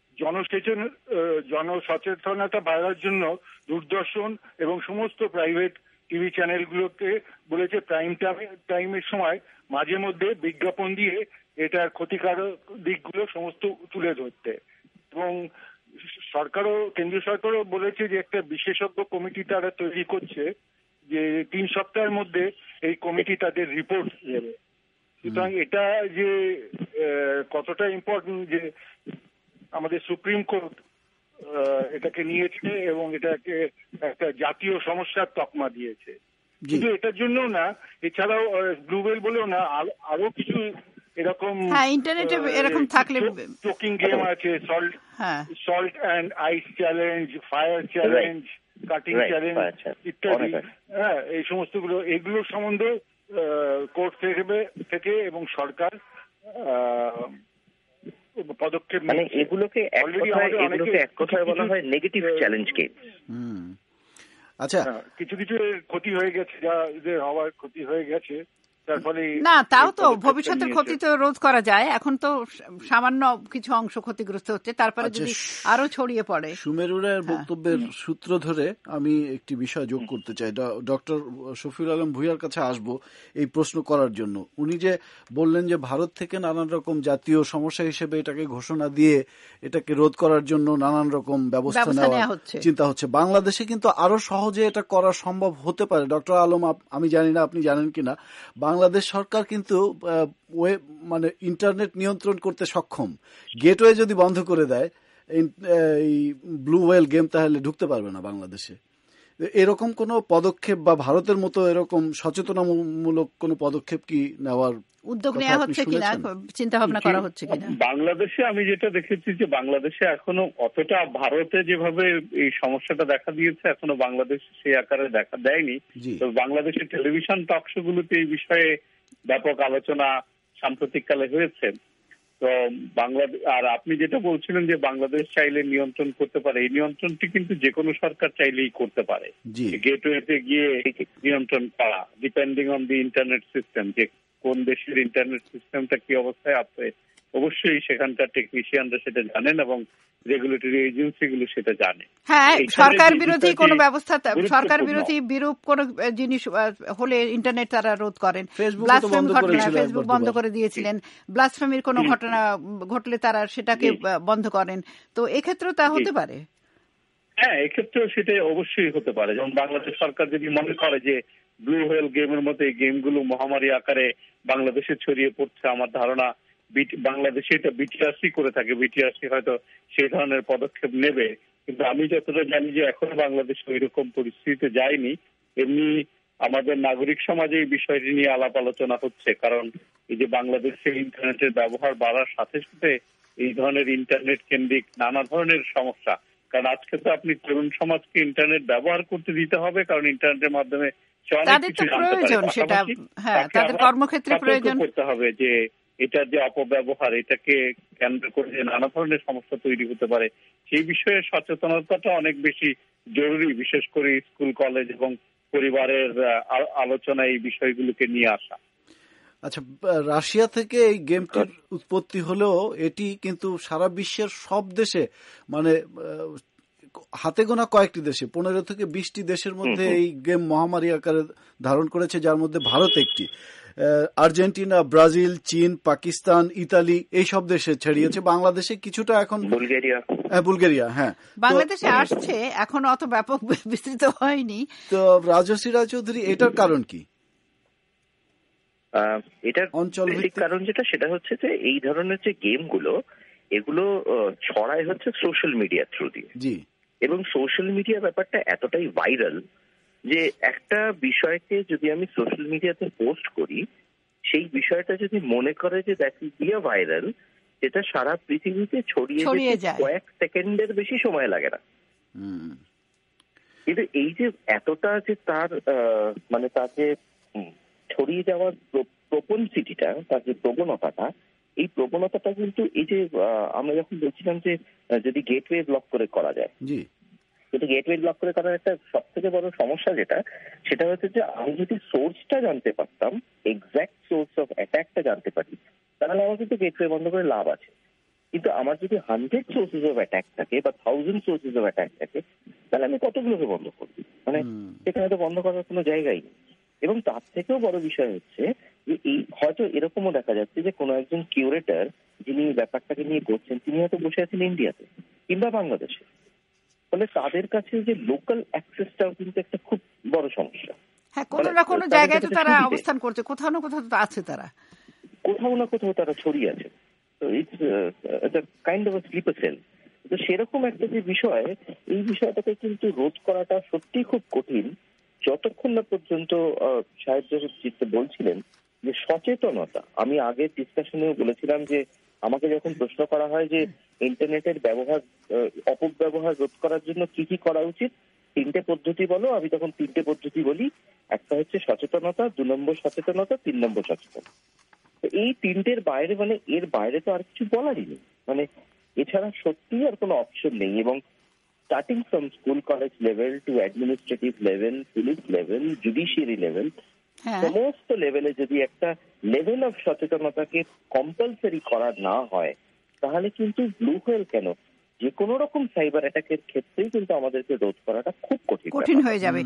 জনসচেতনতা বাড়ার জন্য দূরদর্শন এবং সমস্ত প্রাইভেট টিভি চ্যানেলগুলোকে বলেছে প্রাইম টাইমের সময় মাঝে মধ্যে বিজ্ঞাপন দিয়ে এটার ক্ষতিকারক দিকগুলো সমস্ত তুলে ধরতে। এবং সরকারও, কেন্দ্রীয় সরকারও বলেছে যে একটা বিশেষজ্ঞ কমিটি তারা তৈরি করছে, যে 3 সপ্তাহের মধ্যে এই কমিটি তাদের রিপোর্ট দেবে। সুতরাং এটা যে কতটা ইম্পর্টেন্ট যে আমাদের সুপ্রিম কোর্ট এটাকে নিয়েছে এবং এটাকে একটা জাতীয় সমস্যার তকমা দিয়েছে। কিন্তু এটার জন্য না, এছাড়াও ব্লু ওয়েল বলেও না, আরো কিছু এরকম ইন্টারনেটে এরকম থাকলে টকিং গেম আছে, salt and ice challenge, fire challenge, cutting challenge ইত্যাদি। হ্যাঁ, এই সমস্তগুলো, এগুলোর সম্বন্ধে কোর্ট থেকে এবং সরকার পদক্ষেপ, মানে এগুলোকে এক কথায় বলা হয় নেগেটিভ চ্যালেঞ্জ গেম। আচ্ছা, কিছু কিছু ক্ষতি হয়ে গেছে, যা হওয়ার ক্ষতি হয়ে গেছে, তার ফলে না, তাও তো ভবিষ্যতের ক্ষতি তো রোধ করা যায়। এখন তো সামান্য কিছু অংশ ক্ষতিগ্রস্ত হচ্ছে, তারপরে যদি আরো ছড়িয়ে পড়ে। সুমেরু রায়ের বক্তব্যের সূত্র ধরে আমি একটি বিষয় যোগ করতে চাই। ডক্টর শফিউল আলম ভূঁইয়ার কাছে আসবো এই প্রশ্ন করার জন্য। উনি যে বললেন যে ভারত থেকে নানান রকম জাতীয় সমস্যা হিসেবে এটাকে ঘোষণা দিয়ে এটাকে রোধ করার জন্য নানান রকম ব্যবস্থা নেওয়া চিন্তা হচ্ছে, বাংলাদেশে কিন্তু আরো সহজে এটা করা সম্ভব হতে পারে। ডক্টর আলম, আমি জানি না আপনি জানেন কিনা, বাংলাদেশ সরকার কিন্তু মানে ইন্টারনেট নিয়ন্ত্রণ করতে সক্ষম। গেটওয়ে যদি বন্ধ করে দেয় এই ব্লু ওয়েল গেম, তাহলে ঢুকতে পারবে না বাংলাদেশে। এরকম কোনো পদক্ষেপ বা ভারতের মতো এরকম সচেতনামূলক কোনো পদক্ষেপ কি নেওয়ার উদ্যোগ নেওয়া হচ্ছে কিনা, চিন্তা ভাবনা করা হচ্ছে কিনা? বাংলাদেশে আমি যেটা দেখেছি যে বাংলাদেশে এখনো অতটা ভারতে যেভাবে এই সমস্যাটা দেখা দিয়েছে এখনো বাংলাদেশ সেই আকারে দেখা দেয়নি। তো বাংলাদেশের টেলিভিশন টক শো গুলোতে এই বিষয়ে ব্যাপক আলোচনা সাম্প্রতিককালে হয়েছে। তো বাংলাদেশ, আর আপনি যেটা বলছিলেন যে বাংলাদেশ চাইলে নিয়ন্ত্রণ করতে পারে, এই নিয়ন্ত্রণটি কিন্তু যে কোনো সরকার চাইলেই করতে পারে। গেটওয়েতে গিয়ে নিয়ন্ত্রণ করা, depending on the internet system, যে কোন দেশের ইন্টারনেট সিস্টেমটা কি অবস্থায় আছে, অবশ্যই সেখানকার টেকনিশিয়ানরা সেটা জানেন এবং রেগুলেটরি এজেন্সিগুলো সেটা জানে। হ্যাঁ, সরকার বিরোধী কোনো ব্যবস্থা, সরকার বিরোধী বিরূপ কোনো জিনিস হলে ইন্টারনেট তারা রোধ করেন। ব্লাসফেমি ঘটনা ফেসবুক বন্ধ করে দিয়েছিলেন, ব্লাসফেমির কোনো ঘটনা ঘটলে তারা সেটাকে বন্ধ করেন। তো এক্ষেত্রেও তা হতে পারে। হ্যাঁ, এক্ষেত্রেও সেটা অবশ্যই হতে পারে। যেমন বাংলাদেশ সরকার যদি মনে করে যে ব্লু হোয়েল গেমের মতো এই গেমগুলো মহামারী আকারে বাংলাদেশে ছড়িয়ে পড়ছে, আমার ধারণা বাংলাদেশে এটা বিটিআরসি করে থাকে, বিটিআরসি হয়তো সেই ধরনের পদক্ষেপ নেবে। কিন্তু আমি যতটা জানি যে এখনো বাংলাদেশ ওই রকম পরিস্থিতিতে যায়নি। এমনি আমাদের নাগরিক সমাজে এই বিষয়টি নিয়ে আলাপ আলোচনা হচ্ছে, কারণ এই যে বাংলাদেশে ইন্টারনেটের ব্যবহার বাড়ার সাথে সাথে এই ধরনের ইন্টারনেট কেন্দ্রিক নানা ধরনের সমস্যা, কারণ আজকে তো আপনি তরুণ সমাজকে ইন্টারনেট ব্যবহার করতে দিতে হবে, কারণ ইন্টারনেটের মাধ্যমে তাদের তো প্রয়োজন, সেটা হ্যাঁ তাদের কর্মক্ষেত্রে প্রয়োজন করতে হবে যে এটার যে অপব্যবহার, এটাকে কেন্দ্র করে যে নানা ধরনের সমস্যা তৈরি হতে পারে, সেই বিষয়ে সচেতনতাটা অনেক বেশি জরুরি, বিশেষ করে স্কুল কলেজ এবং পরিবারের আলোচনায় এই বিষয়গুলোকে নিয়ে আসা। আচ্ছা, রাশিয়া থেকে এই গেমটির উৎপত্তি হলেও এটি কিন্তু সারা বিশ্বের সব দেশে, মানে হাতে গোনা কয়েকটি দেশে, 15 থেকে 20টি দেশের মধ্যে এই গেম মহামারী আকারে ধারণ করেছে, যার মধ্যে ভারত একটি। আর্জেন্টিনা, ব্রাজিল, চীন, পাকিস্তান, ইতালি এই সব দেশে ছড়িয়েছে। বাংলাদেশে কিছুটা এখন বুলগেরিয়া, হ্যাঁ বাংলাদেশে আসছে, এখন অত ব্যাপক বিস্তৃত হয়নি। তো রাজশ্রী রায়চৌধুরী, এটার কারণ কি? এটার অঞ্চলভিত্তিক কারণ যেটা, সেটা হচ্ছে যে এই ধরনের যে গেমগুলো, এগুলো ছড়ায় হচ্ছে সোশ্যাল মিডিয়া থ্রু দিয়ে। জি। এবং সোশ্যাল মিডিয়া ব্যাপারটা এতটাই ভাইরাল যে একটা বিষয়কে যদি আমি সোশ্যাল মিডিয়াতে পোস্ট করি, সেই বিষয়টা যদি মনে করে যে that is be a viral, সেটা সারা পৃথিবীতে ছড়িয়ে যেতে কয়েক সেকেন্ডের বেশি সময় লাগে না। কিন্তু এই যে এতটা যে তার মানে তার যে ছড়িয়ে যাওয়ার প্রবণসিটিটা, তার যে প্রবণতাটা, এই প্রবণতাটা কিন্তু এই যে আমরা যখন বলছিলাম যে যদি গেটওয়ে ব্লক করে করা যায়, কিন্তু গেটওয়ে ব্লক করে করার একটা সব থেকে বড় সমস্যা যেটা, সেটা হচ্ছে যে আমি যদি সোর্সটা জানতে পারতাম, এক্স্যাক্ট সোর্স অফ অ্যাটাকটা জানতে পারি, তাহলে আমার কিন্তু গেটওয়ে বন্ধ করে লাভ আছে। কিন্তু আমার যদি 100 সোর্সেস অফ অ্যাটাক থাকে বা 1000 সোর্সেস অফ অ্যাটাক থাকে, তাহলে আমি কতগুলোকে বন্ধ করবো? মানে সেখানে তো বন্ধ করার কোনো জায়গাই নেই। এবং তার থেকেও বড় বিষয় হচ্ছে যে এই হয়তো এরকমও দেখা যাচ্ছে যে কোনো একজন কিউরেটর যিনি ব্যাপারটাকে নিয়ে করছেন, তিনি হয়তো বসে আছেন ইন্ডিয়াতে কিংবা বাংলাদেশে, ফলে তাদের কাছে যে লোকাল অ্যাক্সেসটাও কিন্তু একটা খুব বড় সমস্যা। হ্যাঁ, কোনো না কোনো জায়গায় তো তারা অবস্থান করছে, কোথাও না কোথাও তো আছে, তারা কোথাও না কোথাও তারা ছড়িয়ে আছে। তো it's kind of sleeper cell. তো সেরকম একটা যে বিষয়, এই বিষয়টাকে কিন্তু রোধ করাটা সত্যি খুব কঠিন, যতক্ষণ না পর্যন্ত সাহেব চিত্তে বলছিলেন যে সচেতনতা। আমি আগের ডিসকাশনেও বলেছিলাম যে আমাকে যখন প্রশ্ন করা হয় যে ইন্টারনেটের ব্যবহার, অপব্যবহার রোধ করার জন্য কি কি করা উচিত, 3টে পদ্ধতি বলো, আমি তখন 3টে পদ্ধতি বলি। একটা হচ্ছে সচেতনতা, 2 নম্বর সচেতনতা, 3 নম্বর সচেতনতা। এই 3টের বাইরে, মানে এর বাইরে তো আর কিছু বলারই নেই, মানে এছাড়া সত্যিই আর কোনো অপশন নেই। এবং starting from school college level to administrative level, police level, judiciary level, সমস্ত লেভেলে যদি একটা লেভেল অফ সচেতনতাকে কম্পালসারি করা না হয়, তাহলে কিন্তু ব্লু হোয়েল কেন, যে কোনো রকম সাইবার অ্যাটাকের ক্ষেত্রেই কিন্তু আমাদেরকে রোধ করাটা খুব কঠিন হয়ে যাবে।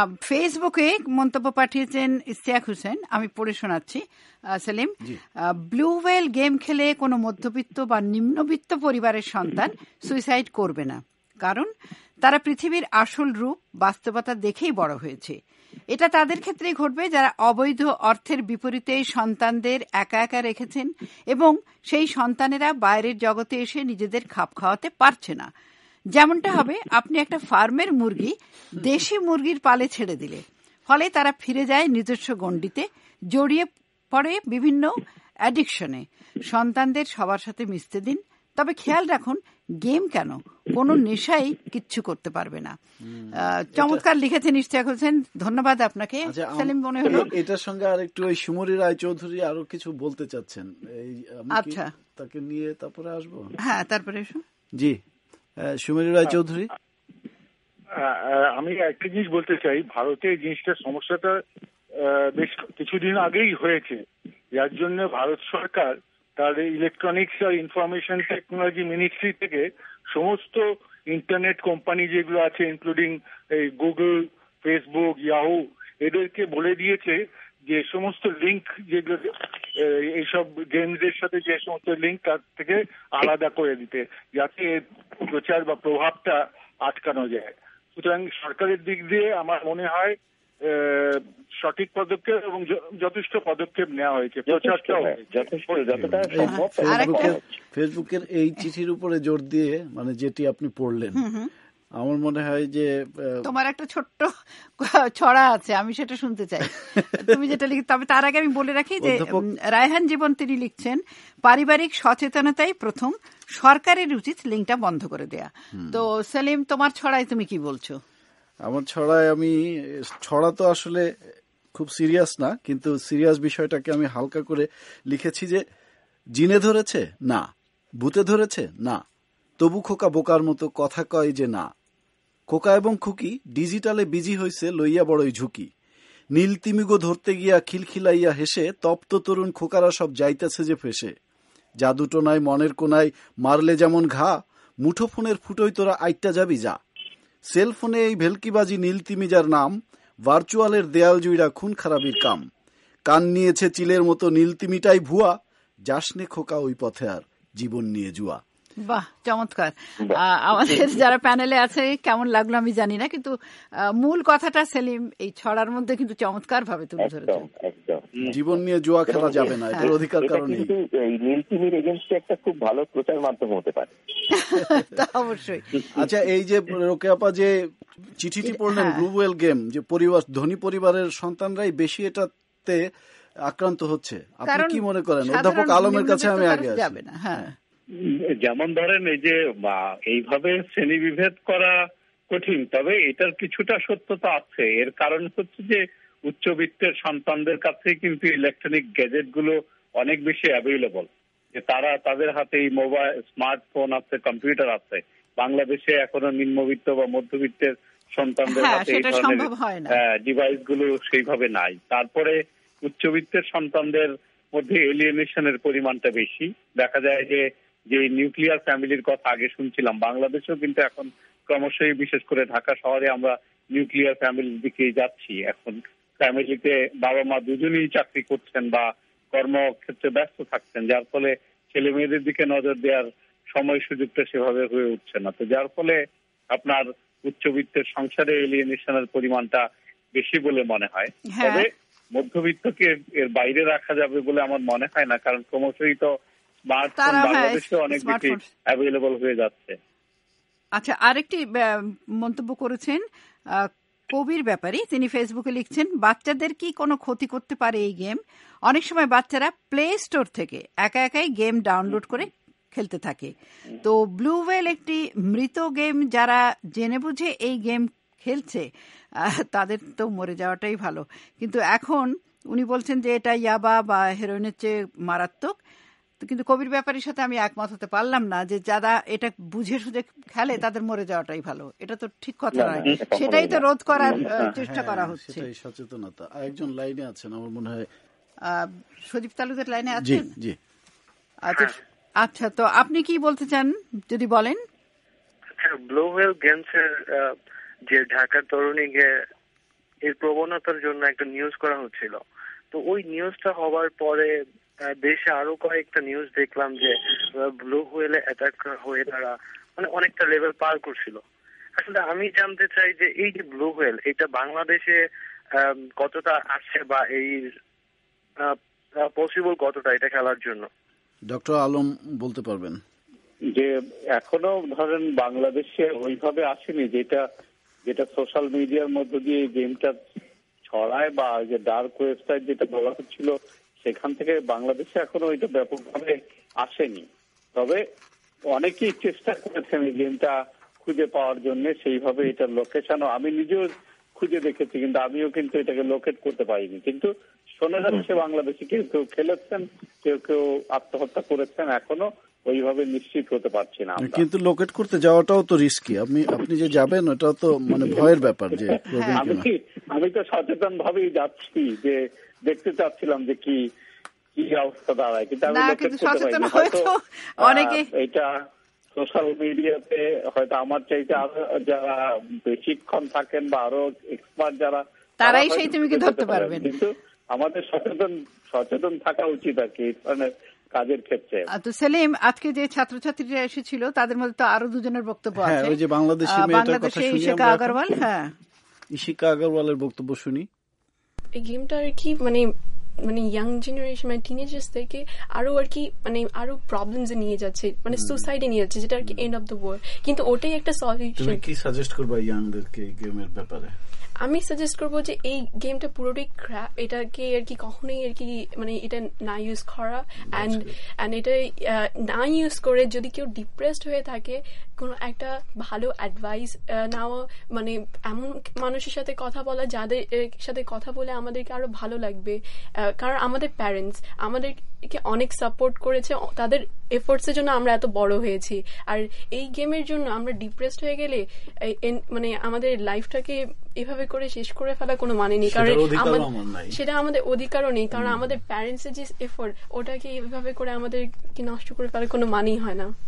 ফেসবুকে মন্তব্য পাঠিয়েছেন ইশতিয়াক হোসেন, আমি পড়ে শোনাচ্ছি। সেলিম, ব্লু হোয়েল গেম খেলে কোনো মধ্যবিত্ত বা নিম্নবিত্ত পরিবারের সন্তান সুইসাইড করবে না, কারণ তারা পৃথিবীর আসল রূপ বাস্তবতা দেখেই বড় হয়েছে। এটা তাদের ক্ষেত্রেই ঘটবে যারা অবৈধ অর্থের বিপরীতে সন্তানদের একা একা রেখেছেন এবং সেই সন্তানেরা বাইরের জগতে এসে নিজেদের খাপ খাওয়াতে পারছে না। যেমনটা হবে আপনি একটা ফার্মের মুরগি দেশি মুরগির পালে ছেড়ে দিলে, ফলে তারা ফিরে যায় নিজস্ব গণ্ডিতে, জড়িয়ে পরে বিভিন্ন অ্যাডিকশনে। সন্তানদের সবার সাথে মিশতে দিন, তবে খেয়াল রাখুন গেম কেন, কোনো নেশাই কিচ্ছু করতে পারবে না। চমৎকার লিখেছেন ইশতিয়াক হোসেন, ধন্যবাদ আপনাকে। সেলিম, মনে হলো এটার সঙ্গে আর একটু ওই সুমরি রায়চৌধুরী আরো কিছু বলতে চাচ্ছেন, আচ্ছা তাকে নিয়ে তারপরে আসবো। হ্যাঁ, তারপরে এসো। জি, সুমরি রায়চৌধুরী। আমি একটা জিনিস বলতে চাই, ভারতে এই জিনিসটার সমস্যাটা বেশ কিছুদিন আগেই হয়েছে, যার জন্য ভারত সরকার তার ইলেকট্রনিক্স আর ইনফরমেশন টেকনোলজি মিনিস্ট্রি থেকে সমস্ত ইন্টারনেট কোম্পানি যেগুলো আছে, ইনক্লুডিং এই গুগল, ফেসবুক, ইয়াহু, এদেরকে বলে দিয়েছে যে সমস্ত লিঙ্ক যেগুলো এইসব গেমসের সাথে যে সমস্ত লিঙ্ক তার থেকে আলাদা করে দিতে, যাতে প্রচার বা প্রভাবটা আটকানো যায়। সুতরাং সরকারের দিক দিয়ে আমার মনে হয় সঠিক পদক্ষেপ এবং যথেষ্ট পদক্ষেপ নেওয়া হয়েছে, প্রচারটাও ফেসবুকের এই চিঠির উপরে জোর দিয়ে, মানে যেটি আপনি পড়লেন, আমার মনে হয় যে তোমার একটা ছোট্ট ছড়া আছে, আমি সেটা শুনতে চাই তুমি যেটা লিখ। তবে তার আগে আমি বলে রাখি যে রায়হান জীবন তিনি লিখছেন, পারিবারিক সচেতনতাই প্রথম, সরকারের উচিত লিঙ্কটা বন্ধ করে দেয়া। তো সেলিম, তোমার ছড়ায় তুমি কি বলছো? আমার ছড়ায় ছড়া তো আসলে খুব সিরিয়াস না, কিন্তু সিরিয়াস বিষয়টাকে আমি হালকা করে লিখেছি যে জিনে ধরেছে না, ভূতে ধরেছে না, তবু খোকা বোকার মতো কথা কয় যে না। খোকা এবং খুকি ডিজিটালে বিজি হইছে লইয়া বড়ই ঝুঁকি। নীল তিমিগো ধরতে গিয়া খিলখিলাইয়া হেসে তপ্ত তরুণ খোকারা সব যাইতেছে যে ফেসে। জাদুটোনায় মনের কোনায় মারলে যেমন ঘা, মুঠো ফোনের ফুটোই তোরা আইটটা যাবি যা। সেলফোনে এই ভেলকিবাজি নীল তিমিজার নাম, ভার্চুয়ালের দেয়াল জুইরা খুন খারাপির কাম। কান নিয়েছে চিলের মতো নীল তিমিটাই ভুয়া, যাসনে খোকা ওই পথে আর জীবন নিয়ে জুয়া। বাহ, চমৎকার। আমাদের যারা প্যানেলে আছে কেমন লাগলো আমি জানি না, কিন্তু মূল কথাটা সেলিম এই ছড়ার মধ্যে কিন্তু চমৎকার ভাবে তুলে ধরেছেন। জীবন নিয়ে জুয়া খেলা যাবে না, এটার অধিকার কারণে নীলতিমির এগেইনস্টে একটা খুব ভালো প্রচার মাধ্যম হতে পারে। তা অবশ্যই। আচ্ছা, এই যে রোকেয়াপা যে চিঠিটি পড়লেন, ব্লু ওয়েল গেম, যে পরিবার, ধনী পরিবারের সন্তানরাই বেশি এটাতে আক্রান্ত হচ্ছে, আপনি কি মনে করেন? অধ্যাপক আলমের কাছে আমি আগে আসি। যেমন ধরেন এই যে এইভাবে শ্রেণীবিভেদ করা কঠিন, তবে এটার কিছুটা সত্যতা আছে। এর কারণ হচ্ছে যে উচ্চবিত্তের সন্তানদের কাছে কিন্তু ইলেকট্রনিক গ্যাজেট গুলো অনেক বেশি অ্যাভেলেবল, যে তারা তাদের হাতে এই মোবাইল, স্মার্টফোন আছে, কম্পিউটার আছে। বাংলাদেশে এখনো নিম্নবিত্ত বা মধ্যবিত্তের সন্তানদের হাতে এই ধরনের ডিভাইস গুলো সেইভাবে নাই। তারপরে উচ্চবিত্তের সন্তানদের মধ্যে এলিয়েনেশনের পরিমাণটা বেশি। দেখা যায় যে নিউক্লিয়ার ফ্যামিলির কথা আগে শুনছিলাম, বাংলাদেশেও কিন্তু এখন ক্রমশই, বিশেষ করে ঢাকা শহরে আমরা নিউক্লিয়ার ফ্যামিলির দিকে যাচ্ছি। এখন ফ্যামিলিতে বাবা মা দুজনেই চাকরি করছেন বা কর্মক্ষেত্রে ব্যস্ত থাকছেন, যার ফলে ছেলে মেয়েদের দিকে নজর দেওয়ার সময় সুযোগটা সেভাবে হয়ে উঠছে না। তো যার ফলে আপনার উচ্চবিত্তের সংসারে এলিয়েনেশনের পরিমাণটা বেশি বলে মনে হয়। তবে মধ্যবিত্তকে এর বাইরে রাখা যাবে বলে আমার মনে হয় না, কারণ ক্রমশই তো স্মার্টফোন বাংলাদেশে অনেক বেশি অ্যাভেলেবল হয়ে যাচ্ছে। আচ্ছা, আরেকটি মন্তব্য করেছেন কবির ব্যাপারে, তিনি ফেসবুকে লিখছেন, বাচ্চাদের কি কোনো ক্ষতি করতে পারে এই গেম? অনেক সময় বাচ্চারা প্লে স্টোর থেকে একা একাই গেম ডাউনলোড করে খেলতে থাকে। তো ব্লু ওয়েল একটি মৃত গেম, যারা জেনে বুঝে এই গেম খেলছে তাদের তো মরে যাওয়াটাই ভালো। কিন্তু এখন উনি বলছেন যে এটা ইয়াবা বা হেরোইনের চেয়ে মারাত্মক। কিন্তু কবির ব্যাপারের সাথে আমি একমত হতে পারলাম না, যে যারা এটা বুঝে সুঝে খেলে তাদের মরে যাওয়াটাই ভালো। এটা তো ঠিক কথা নয়, সেটাই তো রোধ করার চেষ্টা করা হচ্ছে, সচেতনতা। আরেকজন লাইনে আছেন আমার মনে হয়, সজীব তালুকদার লাইনে আছেন। আচ্ছা, তো আপনি কি বলতে চান যদি বলেন? ব্লু ওয়েল গেমস এর যে ঢাকার তরুণীকে এর প্রবণতার জন্য একটা নিউজ করা হচ্ছিল, তো ওই নিউজটা হওয়ার পরে দেশে আরো কয়েকটা নিউজ দেখলাম যে ব্লু হোয়েলে অ্যাটাক হয়ে তারা মানে অনেকটা লেভেল পার করছিল। আসলে আমি জানতে চাই যে এই যে ব্লু হোয়েল, এটা বাংলাদেশে কতটা আসছে বা এই পসিবল কতটা এটা খেলার জন্য? ডক্টর আলম বলতে পারবেন। যে এখনো ধরেন বাংলাদেশে ওইভাবে আসেনি, যেটা সোশ্যাল মিডিয়ার মধ্য দিয়ে গেমটা ছড়ায় বা যে ডার্ক ওয়েবসাইট যেটা বলা হচ্ছিল সেখান থেকে বাংলাদেশে এখনো এটা ব্যাপকভাবে আসেনি। তবে অনেকেই চেষ্টা করেছেন এই গেমটা খুঁজে পাওয়ার জন্য, সেইভাবে এটার লোকেশনও আমি নিজেও খুঁজে দেখেছি, কিন্তু আমিও কিন্তু এটাকে লোকেট করতে পারিনি। কিন্তু শোনা যাচ্ছে বাংলাদেশে কেউ কেউ খেলেছেন, কেউ কেউ আত্মহত্যা করেছেন, এখনো ওইভাবে নিশ্চিত হতে পারছি না। কিন্তু লোকেট করতে যাওয়াটাও তো রিস্কি। আপনি যে যাবেন ওটাও তো মানে ভয়ের ব্যাপার। যে আমি তো সচেতন ভাবেই যাচ্ছি, যে দেখতে চাচ্ছিলাম যে কি কি অবস্থা দাঁড়ায়, কিন্তু আমি লোকেট করতে পারিনি। হয়তো এটা সোশ্যাল মিডিয়াতে হয়তো আমার চাইতে আরো যারা বেশিক্ষণ থাকেন বা আরো এক্সপার্ট যারা, তারাই সেই তুমি ধরতে পারবেন। কিন্তু আমাদের সচেতন থাকা উচিত আর কি এই ধরনের কাজের ক্ষেত্রে। তো সেলিম, আজকে যে ছাত্রছাত্রীরা এসেছিল তাদের মধ্যে তো আরো দুজনের বক্তব্য আছে। ওই যে বাংলাদেশি মেয়েটার কথা শুনি, ইশিকা আগরওয়াল। হ্যাঁ, ইশিকা আগরওয়ালের বক্তব্য শুনি। এই গেমটা আর কি মানে ইয়াং জেনারেশন মানে টিনেজার্সদেরকে আরো আর কি মানে আরো প্রবলেমস নিয়ে যাচ্ছে, মানে সুসাইডে নিয়ে যাচ্ছে, যেটা আর কি এন্ড অফ দ্য ওয়ার্ল্ড। কিন্তু ওটাই একটা সলিউশন। তুমি কি সাজেস্ট করবা ইয়াংদেরকে এই গেমের ব্যাপারে? আমি সাজেস্ট করবো যে এই গেমটা পুরোটাই ক্র্যাপ, এটাকে আর কি কখনোই আর কি মানে এটা না ইউজ করা, অ্যান্ড এটা না ইউজ করে যদি কেউ ডিপ্রেসড হয়ে থাকে কোনো একটা ভালো অ্যাডভাইস নেওয়া, মানে এমন মানুষের সাথে কথা বলা যাদের সাথে কথা বলে আমাদেরকে আরো ভালো লাগবে। কারণ আমাদের প্যারেন্টস আমাদেরকে অনেক সাপোর্ট করেছে, তাদের এফোর্টসের জন্য আমরা এত বড় হয়েছি। আর এই গেমের জন্য আমরা ডিপ্রেসড হয়ে গেলে মানে আমাদের লাইফটাকে এভাবে করে শেষ করে ফেলা কোনো মানে নেই, কারণ সেটা আমাদের অধিকারও নেই। কারণ আমাদের প্যারেন্টস এর যে এফোর্ট ওটাকে এভাবে করে আমাদেরকে নষ্ট করে ফেলার কোনো মানেই হয় না।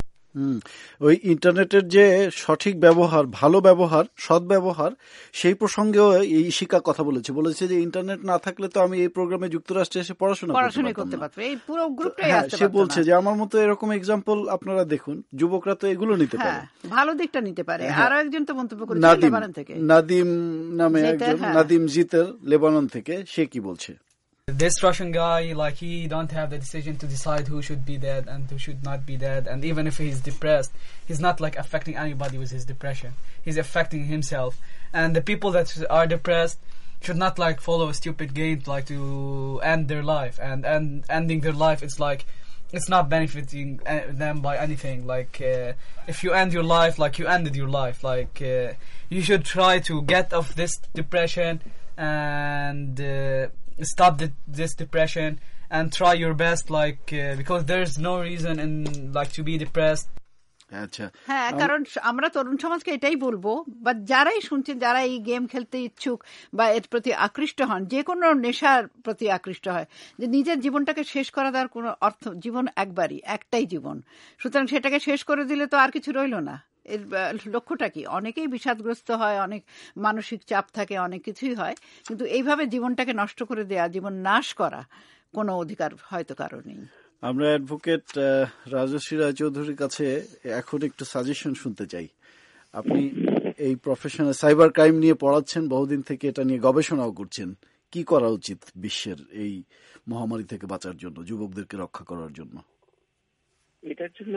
ওই ইন্টারনেটের যে সঠিক ব্যবহার, ভালো ব্যবহার, সৎ ব্যবহার, সেই প্রসঙ্গেও এই শিক্ষা কথা বলেছে যে ইন্টারনেট না থাকলে তো আমি এই প্রোগ্রামে যুক্তরাষ্ট্রে এসে পড়াশোনা করতে পারতাম। এই পুরো গ্রুপটাই আসতে পারতো। সে বলছে যে আমার মতো এরকম এক্সাম্পল আপনারা দেখুন, যুবকরা তো এগুলো নিতে পারে, ভালো দিকটা নিতে পারে। আরো একজন তো মন্তব্য করেছে লেবানন থেকে, নাদিম নামে একজন, নাদিম জিতের, লেবানন থেকে। সে কি বলছে? This Russian guy, like, he don't have the decision to decide who should be dead and who should not be dead. And even if he's depressed, he's not like affecting anybody with his depression. He's affecting himself. And the people that are depressed should not like follow a stupid game like to end their life. And ending their life, it's like it's not benefiting them by anything. Like if you end your life, like you ended your life. Like you should try to get off this depression and stop this depression and try your best, like because there's no reason in like to be depressed. আচ্ছা, হ্যাঁ, কারণ আমরা তরুণ সমাজকে এটাই বলবো, বা যারাই শুনছেন, যারা এই গেম খেলতে ইচ্ছুক বা এর প্রতি আকৃষ্ট হন, যে কোনো নেশার প্রতি আকৃষ্ট হয়, যে নিজের জীবনটাকে শেষ করা দেওয়ার কোনো অর্থ, জীবন একটাই জীবন, সুতরাং সেটাকে শেষ করে দিলে তো আর কিছু রইল না। এর লক্ষ্যটা কি? অনেকেই বিষাদগ্রস্ত হয়, অনেক মানসিক চাপ থাকে, অনেক কিছুই হয়, কিন্তু এইভাবে জীবনটাকে নষ্ট করে দেয়া, জীবন নাশ করা কোনো অধিকার হয়তো কারো নেই। আমরা অ্যাডভোকেট রাজশ্রী রায়চৌধুরীর কাছে এখন একটু সাজেশন শুনতে চাই। আপনি এই প্রফেশনাল সাইবার ক্রাইম নিয়ে পড়াচ্ছেন, বহুদিন থেকে এটা নিয়ে গবেষণাও করছেন। কি করা উচিত বিশ্বের এই মহামারী থেকে বাঁচার জন্য, যুবকদেরকে রক্ষা করার জন্য? এটার জন্য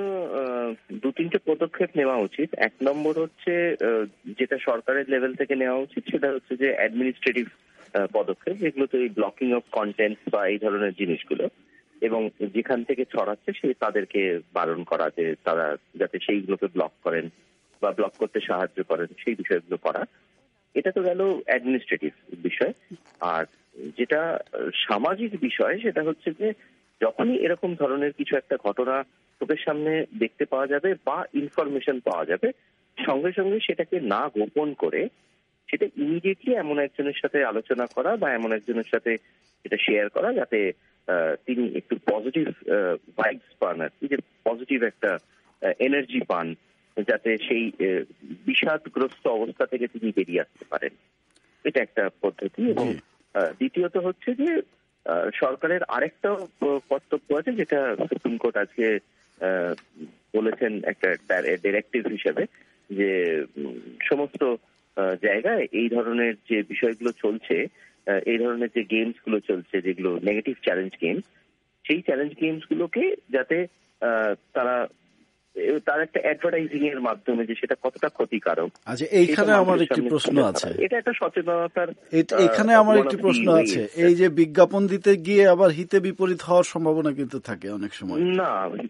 2-3টে পদক্ষেপ নেওয়া উচিত। 1 নম্বর হচ্ছে যেটা সরকারের লেভেল থেকে নেওয়া উচিত, সেটা হচ্ছে যে অ্যাডমিনিস্ট্রেটিভ পদক্ষেপ, যেগুলো তো এই ব্লকিং অফ কন্টেন্ট বা এই ধরনের জিনিসগুলো, এবং যেখান থেকে ছড়াচ্ছে তাদেরকে বারণ করা, যে তারা যাতে সেইগুলোকে ব্লক করেন বা ব্লক করতে সাহায্য করেন, সেই বিষয়গুলো করা। এটা তো গেল অ্যাডমিনিস্ট্রেটিভ বিষয়। আর যেটা সামাজিক বিষয়, সেটা হচ্ছে যে যখনই এরকম ধরনের কিছু একটা ঘটনা চোখের সামনে দেখতে পাওয়া যাবে বা ইনফরমেশন পাওয়া যাবে, সঙ্গে সঙ্গে সেটাকে না গোপন করে সেটা ইমিডিয়েটলি এমন একজনের সাথে আলোচনা করা বা এমন একজনের সাথে এটা শেয়ার করা, যাতে তিনি একটু পজিটিভ ভাইবস পান, আর কি, যে পজিটিভ একটা এনার্জি পান, যাতে সেই বিষাদগ্রস্ত অবস্থা থেকে তিনি বেরিয়ে আসতে পারেন। এটা একটা পদ্ধতি। এবং দ্বিতীয়ত হচ্ছে যে সরকারের আরেকটা কর্তব্য আছে, যেটা সুপ্রিম কোর্ট আজকে বলেছেন একটা ডাইরেক্টিভ হিসেবে, যে সমস্ত জায়গায় এই ধরনের যে বিষয়গুলো চলছে, এই ধরনের যে গেমস গুলো চলছে, যেগুলো নেগেটিভ চ্যালেঞ্জ গেমস, সেই চ্যালেঞ্জ গেমস গুলোকে যাতে তারা তার একটা অ্যাডভার্টাইজিং এর মাধ্যমে যে সেটা কতটা ক্ষতিকারক। আচ্ছা, এইখানে আমার একটি প্রশ্ন আছে, এটা একটা সচেতনতার, এখানে আমার একটি প্রশ্ন আছে, এই যে বিজ্ঞাপন দিতে গিয়ে আবার হিতে বিপরীত হওয়ার সম্ভাবনা কিন্তু থাকে অনেক সময়। না,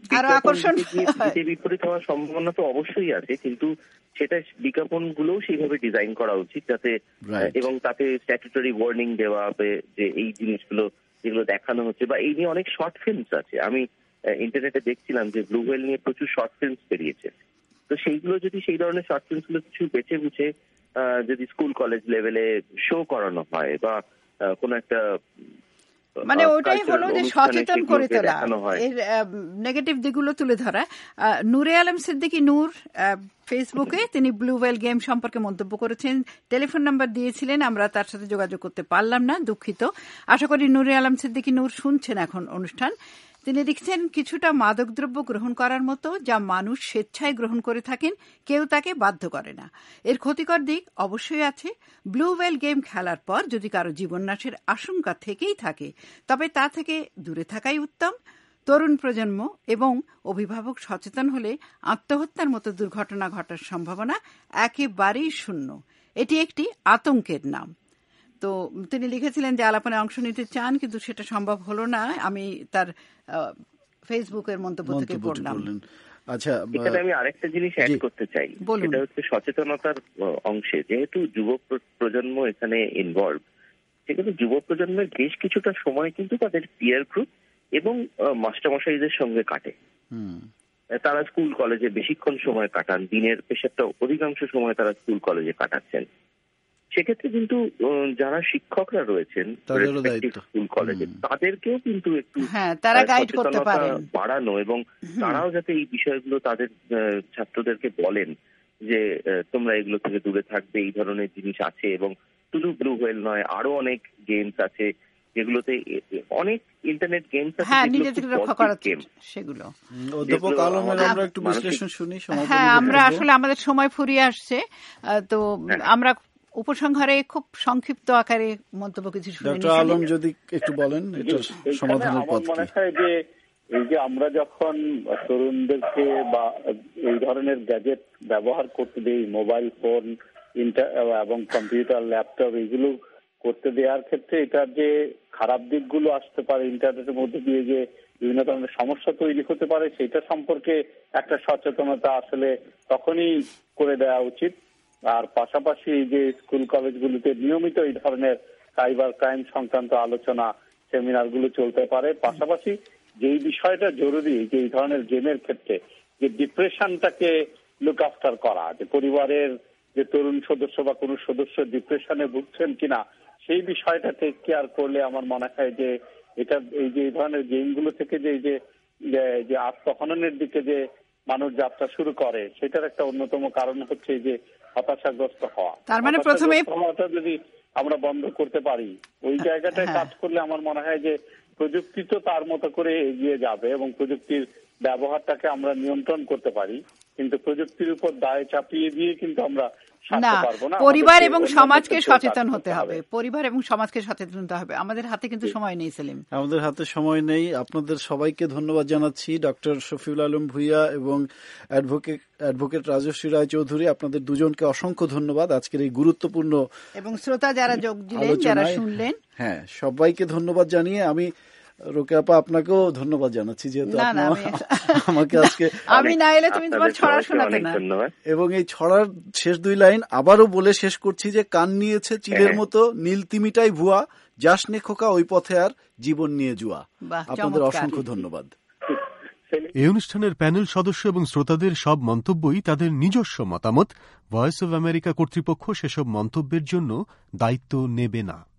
হিতে বিপরীত হওয়ার সম্ভাবনা তো অবশ্যই আছে, কিন্তু সেটা বিজ্ঞাপন গুলোও সেইভাবে ডিজাইন করা উচিত যাতে, এবং তাতে স্ট্যাটুটরি ওয়ার্নিং দেওয়া হবে যে এই জিনিসগুলো যেগুলো দেখানো হচ্ছে, বা এই নিয়ে অনেক শর্ট ফিল্মস আছে। আমি ইন্টারনেটে দেখছিলাম যে ব্লু হোয়েল নিয়ে প্রচুর শর্ট ফিল্মস বেরিয়েছে। তো সেইগুলো যদি, সেই ধরনের শর্ট ফিল্মস গুলো কিছু বেছে বুঝে যদি স্কুল কলেজ লেভেলে শো করানো হয়, বা কোনো একটা, মানে ওটাই হলো যে সচেতন করে তোলা, এর নেগেটিভ দিকগুলো তুলে ধরা। নূরে আলম সিদ্দিকী নূর ফেসবুকে তিনি ব্লু হোয়েল গেম সম্পর্কে মন্তব্য করেছেন, টেলিফোন নাম্বার দিয়েছিলেন, আমরা তার সাথে যোগাযোগ করতে পারলাম না, দুঃখিত। আশা করি নূরে আলম সিদ্দিকী নূর শুনছেন এখন অনুষ্ঠান। তিনি লিখছেন, কিছুটা মাদকদ্রব্য গ্রহণ করার মতো, যা মানুষ স্বেচ্ছায় গ্রহণ করে থাকেন, কেউ তাকে বাধ্য করে না। এর ক্ষতিকর দিক অবশ্যই আছে। ব্লু হোয়েল গেম খেলার পর যদি কারো জীবননাশের আশঙ্কা থেকেই থাকে, তবে তা থেকে দূরে থাকাই উত্তম। তরুণ প্রজন্ম এবং অভিভাবক সচেতন হলে আত্মহত্যার মতো দুর্ঘটনা ঘটার সম্ভাবনা একেবারেই শূন্য। এটি একটি আতঙ্কের নাম। তো তিনি লিখেছিলেন যে আলাপনে অংশ নিতে চান, কিন্তু সেটা সম্ভব হলো না। আমি তার ফেসবুকের মন্তব্য থেকে পড়লাম। আচ্ছা, এখানে আমি আরেকটা জিনিস অ্যাড করতে চাই, সেটা হচ্ছে সচেতনতার অংশে যেহেতু যুব প্রজন্ম এখানে ইনভলভ, সেখানে যুব প্রজন্মের বেশ কিছুটা সময় কিন্তু তাদের পিয়ার গ্রুপ এবং মাস্টারমশাইদের সঙ্গে কাটে। তারা স্কুল কলেজে বেশিক্ষণ সময় কাটান, দিনের পেশাটা অধিকাংশ সময় তারা স্কুল কলেজে কাটাচ্ছেন। সেক্ষেত্রে কিন্তু যারা শিক্ষকরা রয়েছেন স্কুল কলেজে, তাদেরকেও কিন্তু একটু সচেতনতা বাড়ানো, এবং তারাও যাতে এই বিষয়গুলো তাদের ছাত্রদেরকে বলেন যে তোমরা এগুলো থেকে দূরে থাকবে, এই ধরনের জিনিস আছে। এবং শুধু ব্লু হোয়েল নয়, আরো অনেক গেমস আছে যেগুলোতে, অনেক ইন্টারনেট গেমস আছে সেগুলো। অধ্যাপক আলমের আমরা একটু বিশ্লেষণ শুনি। হ্যাঁ, আমরা আসলে আমাদের সময় ফুরিয়ে আসছে, তো আমরা উপসংহারে খুব সংক্ষিপ্ত আকারে মন্তব্য কিছু শুনে নিই। ডক্টর আলম যদি একটু বলেন এটার সমাধানের পথ কি? মনে হয় যে এই যে আমরা যখন তরুণদেরকে বা এই ধরনের গ্যাজেট ব্যবহার করতে দিই, মোবাইল ফোন এবং কম্পিউটার, ল্যাপটপ, এগুলো করতে দেওয়ার ক্ষেত্রে এটার যে খারাপ দিকগুলো আসতে পারে, ইন্টারনেটের মধ্যে দিয়ে যে বিভিন্ন ধরনের সমস্যা তৈরি হতে পারে, সেটা সম্পর্কে একটা সচেতনতা আসলে তখনই করে দেওয়া উচিত। আর পাশাপাশি যে স্কুল কলেজগুলিতে নিয়মিত এই ধরনের সাইবার ক্রাইম সংক্রান্ত আলোচনা সেমিনারগুলো চলতে পারে। পাশাপাশি যেই বিষয়টা জরুরি যে এই ধরনের গেমের ক্ষেত্রে, যে ডিপ্রেশনটাকে লুক আফটার করা, যে পরিবারের যে তরুণ সদস্য বা কোনো সদস্য ডিপ্রেশনে ভুগছেন কিনা, সেই বিষয়টা টেক কেয়ার করলে আমার মনে হয় যে এটা, এই যে এই ধরনের গেমগুলো থেকে যে আত্মহননের দিকে যে মানুষ যাত্রা শুরু করে, সেটার একটা অন্যতম কারণ হচ্ছে যে হতাশাগ্রস্ত হওয়া। তার মানে প্রথমে হওয়াটা যদি আমরা বন্ধ করতে পারি, ওই জায়গাটায় কাজ করলে আমার মনে হয় যে প্রযুক্তি তো তার মতো করে এগিয়ে যাবে এবং প্রযুক্তির ব্যবহারটাকে আমরা নিয়ন্ত্রণ করতে পারি, কিন্তু প্রযুক্তির উপর দায় চাপিয়ে দিয়ে কিন্তু আমরা পরিবার এবং সমাজকে সচেতন হতে হবে। পরিবার এবং সমাজকে সচেতন হতে হবে। আমাদের হাতে কিন্তু সময় নেই সেলিম, আমাদের হাতে সময় নেই। আপনাদের সবাইকে ধন্যবাদ জানাচ্ছি, ডক্টর শফিউল আলম ভূঁইয়া এবং অ্যাডভোকেট রাজশ্রী রায় চৌধুরী। আপনাদের দুজনকে অসংখ্য ধন্যবাদ আজকের এই গুরুত্বপূর্ণ এবং শ্রোতা যারা যোগ দিলেন, যারা শুনলেন, হ্যাঁ সবাইকে ধন্যবাদ জানিয়ে আমি রোকেয়া আপা আপনাকেও ধন্যবাদ জানাচ্ছি, যেহেতু আমাকে আজকে আমি না এলে তুমি তোমার ছড়া শোনাতে না। এবং এই ছড়ার শেষ দুই লাইন আবারও বলে শেষ করছি যে কান নিয়েছে চিলের মতো নীল তিমিটাই ভুয়া, যাস নে খোকা ওই পথে আর জীবন নিয়ে জুয়া। আপনাদের অসংখ্য ধন্যবাদ। এই অনুষ্ঠানের প্যানেল সদস্য এবং শ্রোতাদের সব মন্তব্যই তাদের নিজস্ব মতামত। ভয়েস অব আমেরিকা কর্তৃপক্ষ সেসব মন্তব্যের জন্য দায়িত্ব নেবে না।